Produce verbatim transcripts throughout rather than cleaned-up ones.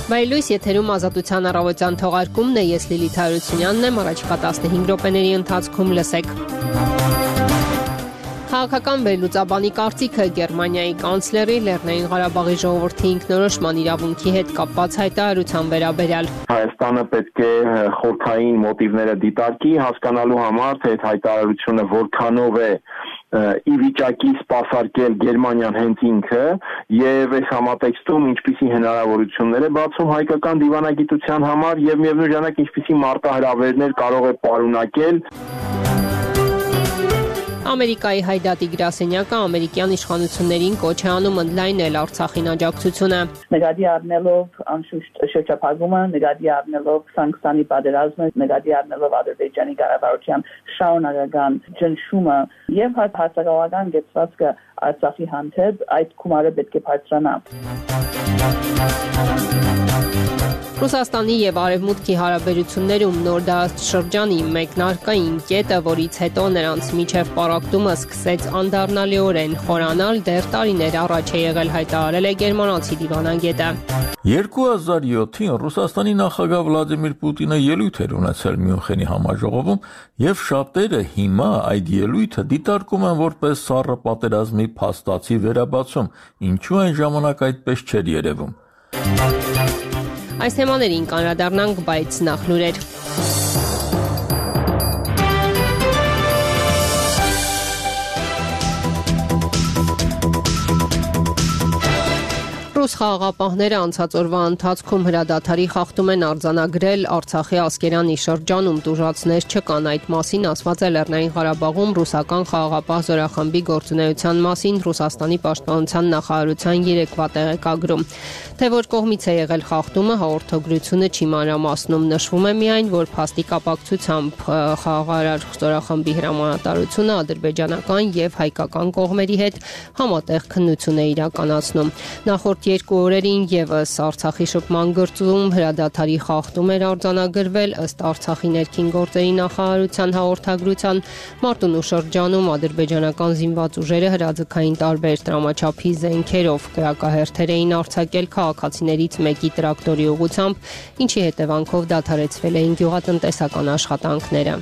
Վայելույս եթերում ազատության առավոտյան թողարկումն է, ես Լիլիթ Հարությունյանն եմ, առաջիկա տասնհինգ րոպեների ընթացքում լսեք։ Քաղաքական վերլուծաբանի կարծիքը Գերմանիայի կանցլերի Լեռնային Ղարաբաղի ժողովրդի ինքնորոշման իրավունքի հետ կապված հայտարարության վերաբերյալ։ Հայաստանը պետք է խորհրդային մոտիվները դիտարկի, հասկանալու համար, թե այդ հայտարարությունը որքանով է ի վիճակի սպասարկել Գերմանիան հենց ինքը եւ այս համատեքստում ինչպիսի հնարավորություններ է բացում հայկական դիվանագիտության համար եւ միևնույն ժամանակ ինչպիսի մարտահրավերներ կարող է պարունակել։ Ամերիկայի հայդատի գրասենյակը ամերիկյան իշխանություններին կոչ է անում ընդլայնել Արցախին աջակցությունը։ Նկատի առնելով անշուշտ շրջափակումը, նկատի առնելով սանկցիոնի պատերազմը, նկատի առնելով Ադրբեջանի կառավարության շարունակական ճնշումը եւ հաստատողական գծվածքը Արցախի հանդեպ այդ գումարը պետք է բարձրանա։ Ռուսաստանի եւ Արևմուտքի հարաբերություններում նոր դարաշրջանի մեկնարկային կետը, որից հետո նրանց միջև պառակտումը սկսեց անդառնալիորեն խորանալ, դեռ տարիներ առաջ է եղել, հայտարարել է գերմանացի դիվանագետը։ երկու հազար յոթին Ռուսաստանի նախագահ Վլադիմիր Պուտինը ելույթ էր ունեցել Մյունխենի համաժողովում եւ շատերը հիմա այդ ելույթը դիտարկում են որպես սառը պատերազմի փաստացի վերաբացում, ինչու այն ժամանակ այդպես չէր երևում։ Այս թեմաներին կանրադառնանք, բայց նախ լուրեր։ Ռուս խաղաղապահները անցած օրվա ընթացքում հրադադարի խախտում են արձանագրել Արցախի Ասկերանի շրջանում, տուժածներ չկան, այդ մասին ասված է Լեռնային Ղարաբաղում ռուսական խաղաղապահ զորախմբի գործունեության մասին Ռուսաստանի պաշտպանության նախարարության երեկվա տեղեկագրում։ Թե որ կողմից է եղել խախտումը, հաղորդագրությունը չի մանրամասնում, նշվում է միայն, որ փաստի կապակցությամբ խաղաղարար զորախմբի հրամանատարությունը ադրբեջանական եւ հայկական կողմերի հետ համատեղ քննություն է իրականացնում։ Նախորդ երկու օրերին եւս Արցախի շփման գծում հրադադարի խախտում էր արձանագրվել ըստ Արցախի ներքին գործերի նախարարության հաղորդագրության Մարտունու շրջանում ադրբեջանական զինված ուժերը հրաձգային տարբեր տրամաչափի զենքերով կրակահերթեր էին արձակել քաղաքացիներից մեկի տրակտորի ուղղությամբ, ինչի հետևանքով դադարեցվել էին գյուղատնտեսական աշխատանքները։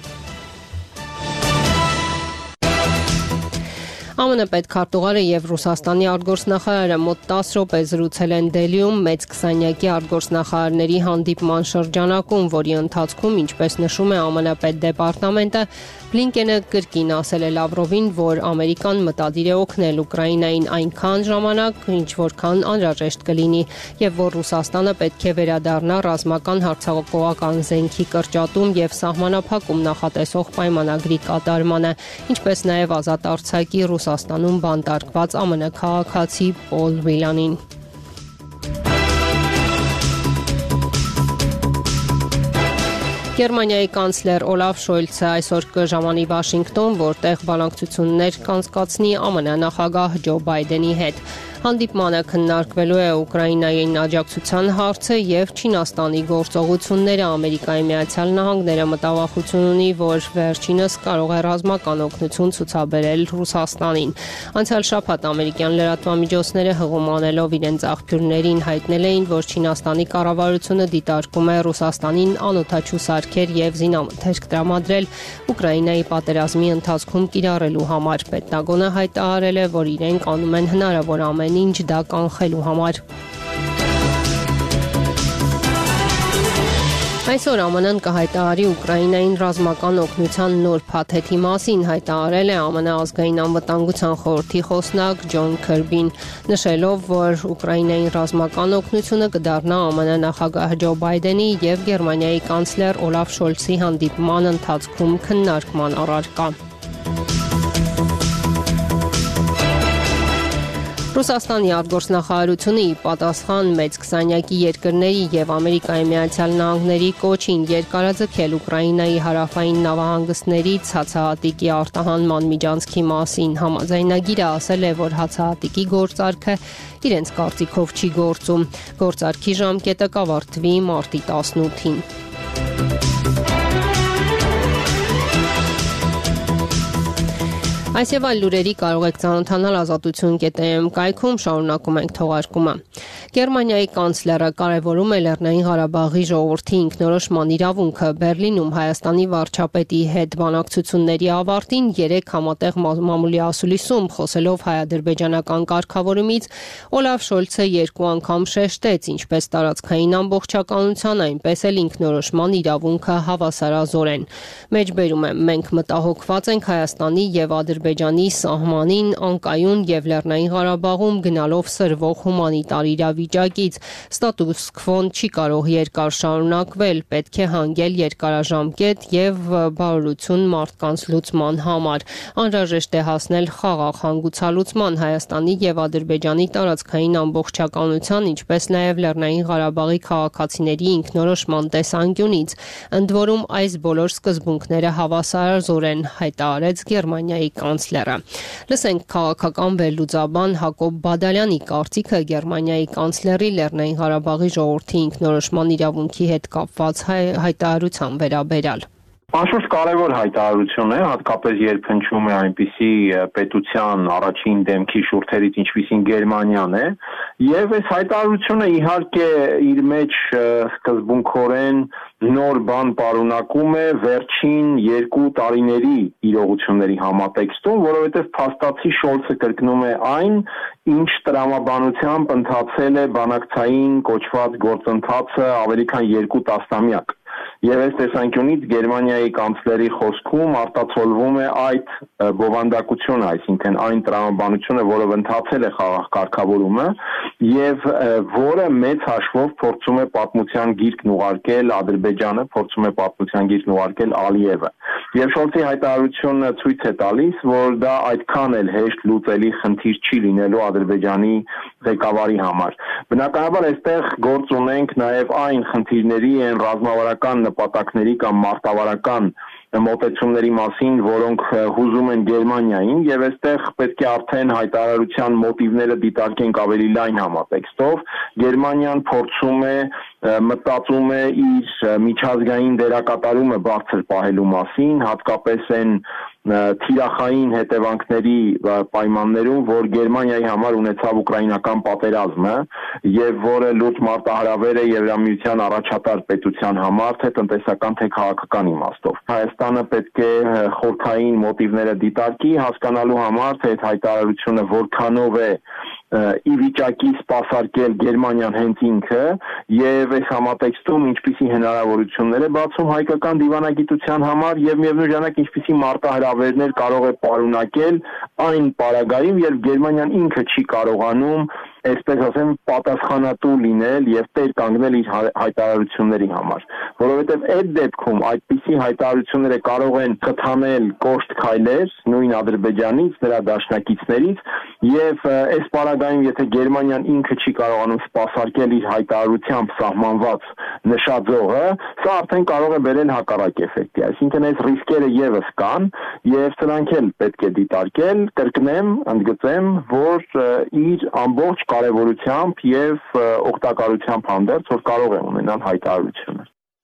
ԱՄՆ պետքարտուղարը եւ Ռուսաստանի արտգործնախարարը մոտ տասը րոպե զրուցել են Դելիում մեծ քսանյակի արտգործնախարարների հանդիպման շրջանակում, որի ընթացքում, ինչպես նշում է ԱՄՆ պետդեպարտամենտը, Բլինկենը կրկին ասել է Լավրովին, որ Ամերիկան մտադիր է օգնել Ուկրաինային այնքան ժամանակ, ինչ որքան անհրաժեշտ կլինի, եւ որ Ռուսաստանը պետք է վերադառնա ռազմական հարձակողական զենքի կրճատում եւ սահմանափակում նախատեսող պայմանագրի կատարմանը, ինչպես նաեւ ազատ արձակի Ռուսաստանում բանտարկված ԱՄՆ քաղաքացի Պոլ Վիլանին։ Գերմանիայի կանցլեր Օլաֆ Շոլցը այսօր կժամանի Վաշինգտոն, որտեղ բանակցություններ կանցկացնի ԱՄՆ նախագահ Ջո Բայդենի հետ։ Հանդիպմանը քննարկվելու է Ուկրաինային աջակցության հարցը եւ Չինաստանի գործողությունները։ Ամերիկայի Միացյալ Նահանգները մտավախություն ունի, որ վերջինս կարող է ռազմական օգնություն ցուցաբերել Ռուսաստանին։ Անցյալ շաբաթ ամերիկյան լրատվամիջոցները հղում անելով իրենց աղբյուրներին հայտնել էին, որ Չինաստանի կառավարությունը դիտարկում է Ռուսաստանին անօդաչու սարքեր եւ զինամթերք տրամադրել Ուկրաինայի պատերազմի ընթացքում կիրառելու համար։ Պենտագոնը հայտարարել է, որ իրենք անում են հնարավոր ամեն ինչ դա կանխելու համար։ Այսօր ԱՄՆ-ն կհայտարարի Ուկրաինային ռազմական օգնության նոր փաթեթի մասին, հայտարարել է ԱՄՆ ազգային անվտանգության խորհրդի խոսնակ Ջոն Քըրբին, նշելով, որ Ուկրաինային ռազմական օգնությունը կդառնա ԱՄՆ նախագահ Ջո Բայդենի եւ Գերմանիայի կանցլեր Օլաֆ Շոլցի հանդիպման ընթացքում քննարկման առարկա։ Ռուսաստանի արտգործնախարարությունը ի պատասխան մեծ քսանյակի երկրների եւ Ամերիկայի Միացյալ Նահանգների կոչին երկարաձգել Ուկրաինայի հարավային նավահանգստներից հացահատիկի արտահանման միջանցքի մասին համաձայնագիրը ասել է, որ հացահատիկի գործարքը իրենց կարծիքով չի գործում։ Գործարքի ժամկետը կավարտվի մարտի տասնութին։ Այս եւ այլ լուրերի կարող եք ծանոթանալ ազատություն կետ է էմ կայքում, շարունակում ենք թողարկումը։ Գերմանիայի կանցլերը կարևորում է Լեռնային Ղարաբաղի ժողովրդի ինքնորոշման իրավունքը։ Բերլինում Հայաստանի վարչապետի հետ բանակցությունների ավարտին երեք համատեղ մամուլի ասուլիսում խոսելով հայ-ադրբեջանական կարգավորումից Օլաֆ Շոլցը երկու անգամ շեշտեց ինչպես տարածքային ամբողջականության, այնպես էլ ինքնորոշման իրավունքը հավասարազոր են։ Մեջբերում եմ, մենք մտահոգված ենք Հայաստանի եւ Ադրբեջանի սահմանին անկայուն եւ Լեռնային Ղարաբաղում գնալով սրվող հումանիտար իրավիճակից ստատուս քվոն չի կարող երկար շարունակվել, պետք է հանգել երկարաժամկետ եւ բարօրություն մարդկանց լուծման համար։ Անհրաժեշտ է հասնել խաղաղ հանգուցալուծման Հայաստանի եւ Ադրբեջանի տարածքային ամբողջականության, ինչպես նաեւ Լեռնային Ղարաբաղի քաղաքացիների ինքնորոշման տեսանկյունից։ Ընդ որում այս բոլոր սկզբունքները հավասարազոր են, հայտարարեց Գերմանիայի կանցլերը։ Լսենք քաղաքական վերլուծաբան Հակոբ Բադալյանի կարծիքը Գերմանիայի կանցլերի Լեռնային Ղարաբաղի ժողովրդի ինքնորոշման իրավունքի հետ կապված հայտարարության վերաբերյալ։ Անշուշտ կարևոր հայտարարություն է, հատկապես երբ հնչում է այնպիսի պետության առաջին դեմքի շուրթերից, ինչպիսին Գերմանիան է, եւ այս հայտարարությունը իհարկե իր մեջ սկզբունքորեն նոր բան պարունակում է վերջին երկու տարիների իրողությունների համատեքստում, որովհետև փաստացի Շոլցը կրկնում է այն, ինչ տրամաբանությամբ ընթացել է բանակցային կոչված գործընթացը ավելի քան երկու տասնամյակ։ Եվ այս տեսանկյունից Գերմանիայի կանցլերի խոսքում արտացոլվում է այդ բովանդակությունը, այսինքն այն տրամաբանությունը, որով ընթացել է խաղաղ կարգավորումը եւ որը մեծ հաշվով փորձում է պատմության գիրկն ուղարկել Ադրբեջանը, փորձում է պատմության գիրկն ուղարկել Ալիևը։ Եվ Շոլցի հայտարարությունը ցույց է տալիս, որ դա այդքան էլ հեշտ լուծելի խնդիր չի լինելու Ադրբեջանի ղեկավարի համար։ Բնականաբար այստեղ գործ ունենք նաեւ այն խնդիրների, այն ռազմավարական նպատակների կամ մարտավարական մոտեցումների մասին, որոնք հուզում են Գերմանիային, եւ այստեղ պետք է արդեն հայտարարության մոտիվները դիտարկենք ավելի լայն համատեքստով։ Գերմանիան փորձում է մտածում է իր միջազգային դերակատարումը բարձր պահելու մասին, հատկապես այն թիրախային հետևանքների պայմաններում, որ Գերմանիայի համար ունեցավ ուկրաինական պատերազմը եւ որը լուրջ մարտահրավեր է Եվրամիության առաջատար պետության համար, թե տնտեսական, թե քաղաքական իմաստով։ Հայաստանը պետք է խորքային մոտիվները դիտարկի, հասկանալու համար, թե այդ հայտարարությունը որքանով է ի վիճակի սպասարկել Գերմանիան հենց ինքը եւ այս համատեքստում ինչպիսի հնարավորություններ է բացում հայկական դիվանագիտության համար եւ միևնույն ժամանակ ինչպիսի մարտահրավերներ կարող է պարունակել այն պարագայում, երբ Գերմանիան ինքը չի կարողանում այսպես ասեմ պատասխանատու լինել եւ տեր կանգնել իր հայտարարությունների համար, որովհետեւ այդ դեպքում այդպիսի հայտարարությունները կարող են խթանել կոշտ քայլեր նույն Ադրբեջանից, նրա դաշնակիցներից եւ այս պարագայում եթե Գերմանիան ինքը չի կարողանում սպասարկել իր հայտարարությամբ սահմանված նշաձողը, սա արդեն կարող է բերել հակառակ էֆեկտի, այսինքն այս ռիսկերը եւս կան եւ սրանք էլ պետք է դիտարկել, կրկնեմ, ընդգծեմ, որ իր ամբողջ կարևորությամբ եւ օգտակարությամբ հանդերձ որ կարող է ունենալ հայտարարությունը։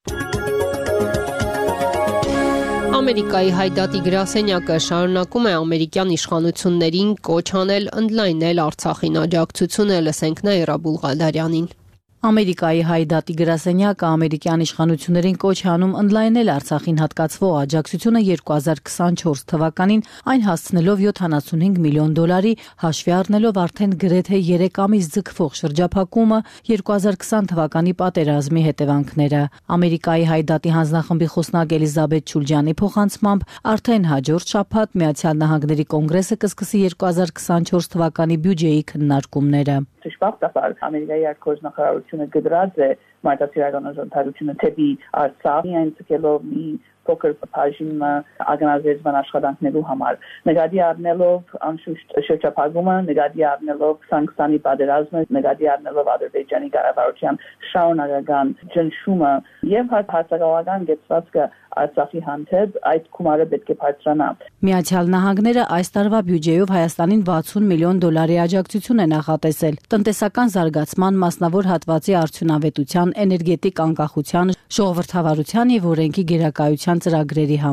Ամերիկայի հայդատի գրասենյակը շարունակում է ամերիկյան իշխանություններին կոչ անել ընդլայնել Արցախին աջակցությունը, լսենք Նաիրա Բուլղադարյանին։ Ամերիկայի հայդատի գրասենյակը ամերիկյան իշխանություններին կոչ է անում ընդլայնել Արցախին հատկացվող աջակցությունը երկու հազար քսանչորս թվականին, այն հասցնելով յոթանասունհինգ միլիոն դոլարի, հաշվի առնելով արդեն գրեթե երեք ամիս ձգվող շրջափակումը, երկու հազար քսան թվականի պատերազմի հետևանքները։ Ամերիկայի հայդատի հանձնախմբի խոսնակ Էլիզաբեթ Չուլջյանի փոխանցմամբ արդեն հաջորդ շաբաթ Միացյալ Նահանգների կոնգրեսը կսկսի երկու հազար քսանչորս թվականի բյուջեի քննարկումները։ Շփոթաբար Ամերիկայի արտգործնախարարությունը գդրած է մարտահրավերական ընդհանրությունը թեպի Արցախ, այն ցկելով մի փոքր բաժինը ագնազերման աշխատանքներու համար։ Նկատի առնելով անշուշտ շրջափակումը, նկատի առնելով սանկցիոնի պատերազմը, նկատի առնելով Ադրբեջանի կառավարության շարունակական ճնշումը եւ հաստատական գծվածքը Արցախի հանդեպ այդ գումարը պետք է բարձրանա։ Միացյալ Նահանգները այս տարվա բյուջեով Հայաստանին վաթսուն միլիոն դոլարի աջակցություն է նախատեսել տնտեսական զարգացման, մասնավոր հատվածի արդյունավետության, էներգետիկ անկախության, ժողովրդավարության եւ օրենքի գերակայության ծրագրերի համար։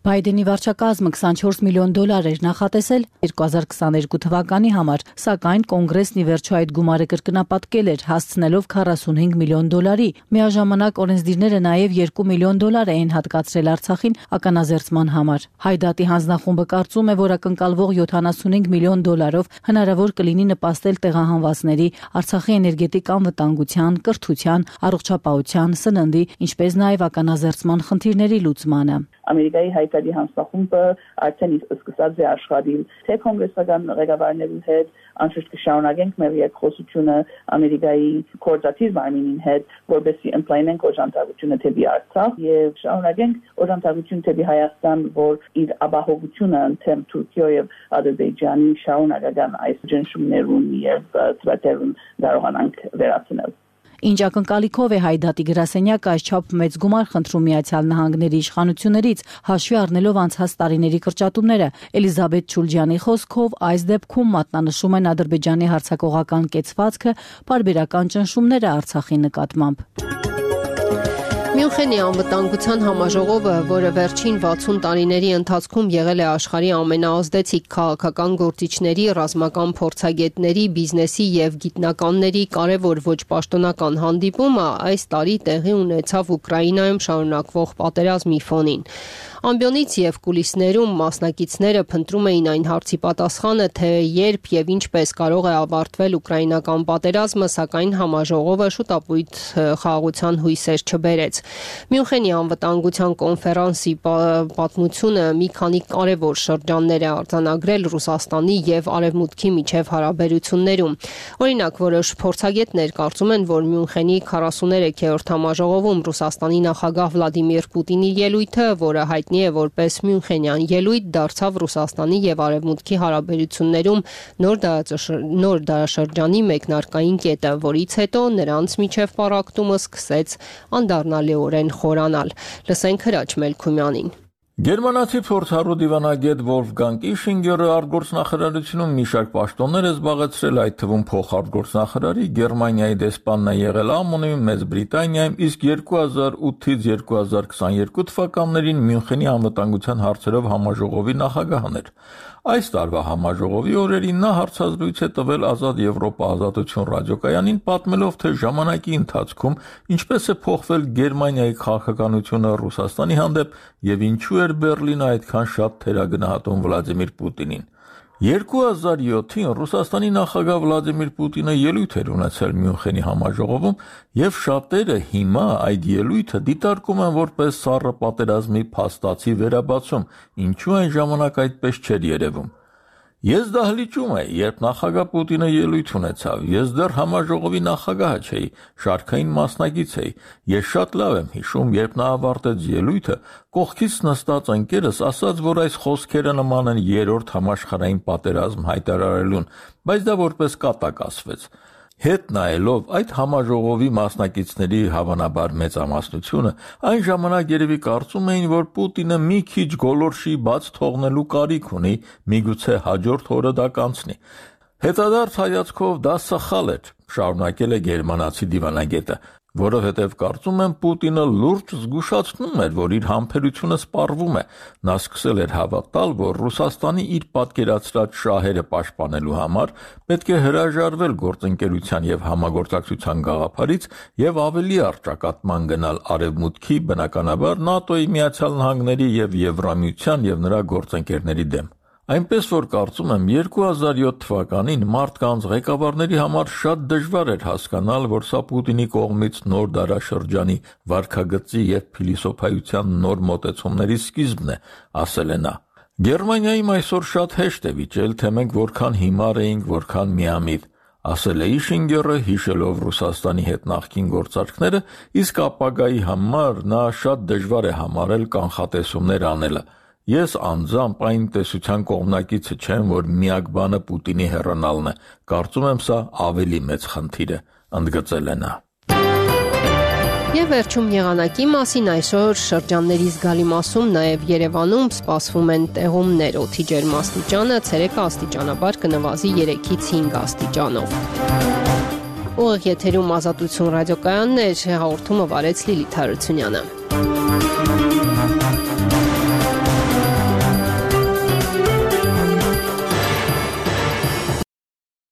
Բայդենի վարչակազմը քսանչորս միլիոն դոլար էր նախատեսել երկու հազար քսաներկու թվականի համար, սակայն կոնգրեսն ի վերջո այդ գումարը կրկնապատկել էր, հասցնելով քառասունհինգ միլիոն դոլարի։ Միաժամանակ օրենսդիրները նաև երկու միլիոն դոլար էին հատկացրել Արցախին ականազերծման համար։ Հայդատի հանձնախումբը կարծում է, որ ակնկալվող յոթանասունհինգ միլիոն դոլարով հնարավոր կլինի նպաստել տեղահանվածների, Արցախի էներգետիկ անվտանգության, կրթության, առողջապահության, սննդի, ինչպես նաև ականազերծման խնդիրների լուծմանը։ Ամերիկայի հայտարարի հանձնախումբը արդեն սկսած է աշխատել թե կոնգրեսական ղեկավարների հետ, անշուշտ կշարունակենք մեր երկխոսությունը Ամերիկայի կորզաթիվ մարմինին հետ, որովհետեւ ընդլայնենք օժանդակությունը թեպի Արցախ եւ շարունակենք օժանդակություն թեպի Հայաստան, որ իր ապահովությունը ընդեմ Թուրքիա եւ Ադրբեջանի շարունակական այս ճնշումներուն եւ ծրագրերուն կարողանանք վերացնել։ Ինչ ակնկալիքով է Հայդատի գրասենյակը այսչափ մեծ գումար խնդրում Միացյալ Նահանգների իշխանություններից, հաշվի առնելով անցած տարիների կրճատումները։ Էլիզաբեթ Չուլջյանի խոսքով այս դեպքում մատնանշում են Ադրբեջանի հարձակողական կեցվածքը, պարբերական ճնշումները Արցախի նկատմամբ։ Մյունխենի անվտանգության համաժողովը, որը վերջին վաթսուն տարիների ընթացքում եղել է աշխարհի ամենաազդեցիկ քաղաքական գործիչների, ռազմական փորձագետների, բիզնեսի եւ գիտնականների կարևոր ոչ պաշտոնական հանդիպումը, այս տարի տեղի ունեցավ Ուկրաինայում շարունակվող պատերազմի ֆոնին։ Ամբիոնից եւ կուլիսներում մասնակիցները փնտրում էին այն հարցի պատասխանը, թե երբ եւ ինչպես կարող է ավարտվել ուկրաինական պատերազմը, սակայն համաժողովը շուտապույտ խաղաղության հույսեր չբերեց։ Մյունխենի անվտանգության կոնֆերանսի պատմությունը մի քանի կարևոր շրջաններ է արձանագրել Ռուսաստանի եւ Արևմուտքի միջև հարաբերություններում։ Օրինակ, որոշ փորձագետներ կարծում են, որ Մյունխենի քառասուներեքերորդ համաժողովում Ռուսաստանի նախագահ Վլադիմիր Պուտինի ելույթը, որը հայտնի է որպես Մյունխենյան ելույթ, դարձավ Ռուսաստանի եւ Արևմուտքի հարաբերություններում նոր նոր դարաշրջանի մեկնարկային կետը, որից հետո նրանց միջև պառակտումը սկսեց անդառնալիորեն խորանալ։ Լսենք Հրաչ Մելքումյանին։ Գերմանացի փորձառու դիվանագետ Վոլֆգանգ Իշինգերը արտգործնախարարությունում մի շարք պաշտոններ է զբաղեցրել, այդ թվում փոխարտգործնախարարի, Գերմանիայի դեսպանն է եղել Է Մ Ն-ում, Մեծ Բրիտանիայում, իսկ երկու հազար ութից երկու հազար քսաներկու թվականներին Մյունխենի անվտանգության հարցերով համաժողովի նախագահն էր։ Այս տարվա համաժողովի օրերին նա հարցազրույց է տվել Ազատ Եվրոպա ազատություն ռադիոկայանին, պատմելով, թե ժամանակի ընթացքում ինչպես է փոխվել Գերմանիայի քաղաքականությունը Ռուսաստանի հանդեպ եւ ինչու էր Բերլինը այդքան շատ թերագնահատում Վլադիմիր Պուտինին։ երկու հազար յոթին Ռուսաստանի նախագահ Վլադիմիր Պուտինը ելույթ էր ունեցել Մյունխենի համաժողովում եւ շատերը հիմա այդ ելույթը դիտարկում են որպես սառը պատերազմի փաստացի վերաբացում, ինչու այն ժամանակ այդպես չէր երևում։ Ես դահլիճում էի, երբ նախագահ Պուտինը ելույթ ունեցավ, ես դեռ համաժողովի նախագահը չէի, շարքային մասնակից էի, ես շատ լավ եմ հիշում, երբ նա ավարտեց ելույթը, կողքից նստած ընկերս ասաց, որ այս խոսքերը նման են երրորդ համաշխարհային պատերազմ հայտարարելուն, բայց դա որպես կատակ ասվեց։ Հետ նայելով այդ համաժողովի մասնակիցների հավանաբար մեծամասնությունը, այն ժամանակ երևի կարծում էին, որ Պուտինը մի քիչ գոլորշի բաց թողնելու կարիք ունի, միգուցե հաջորդ օրը դա կանցնի։ Հետադարձ հայացքով դա սխալ էր, շարունակել է գերմանացի դիվանագետը, որովհետև կարծում եմ Պուտինը լուրջ զգուշացնում էր, որ իր համբերությունը սպառվում է։ Նա սկսել էր հավատալ, որ Ռուսաստանի իր պատկերացրած շահերը պաշտպանելու համար պետք է հրաժարվել գործընկերության եւ համագործակցության գաղափարից եւ ավելի առճակատման գնալ Արևմուտքի, բնականաբար ՆԱՏՕ-ի, Միացյալ Նահանգների եւ Եվրամիության եւ նրա գործընկերների դեմ։ Այնպես որ կարծում եմ երկու հազար յոթ թվականին մարդկանց ղեկավարների համար շատ դժվար էր հասկանալ, որ սա Պուտինի կողմից նոր դարաշրջանի վարքագծի եւ փիլիսոփայության նոր մոտեցումների սկիզբն է, ասել է նա։ Գերմանիայում այսօր շատ հեշտ է վիճել, թե մենք որքան հիմար էինք, որքան միամիտ, ասել է Իշինգերը, հիշելով Ռուսաստանի հետ նախկին գործարքները, իսկ ապագայի համար նա շատ դժվար է համարել կանխատեսումներ անելը։ Ես անձամբ այն տեսության կողմնակիցը չեմ, որ միակ բանը Պուտինի հեռանալն է, կարծում եմ սա ավելի մեծ խնդիր է, ընդգծել է նա։ Եվ վերջում եղանակի մասին այսօր շրջանների զգալի մասում, նաև Երևանում սպասվում են տեղումներ, օդի ջերմաստիճանը ցերեկը աստիճանաբար կնվազի երեքից հինգ աստիճանով։ Ուղիղ եթերում Ազատություն ռադիոկայանն էր, հաղորդումը վարեց Լիլիթ Հարությունյանը։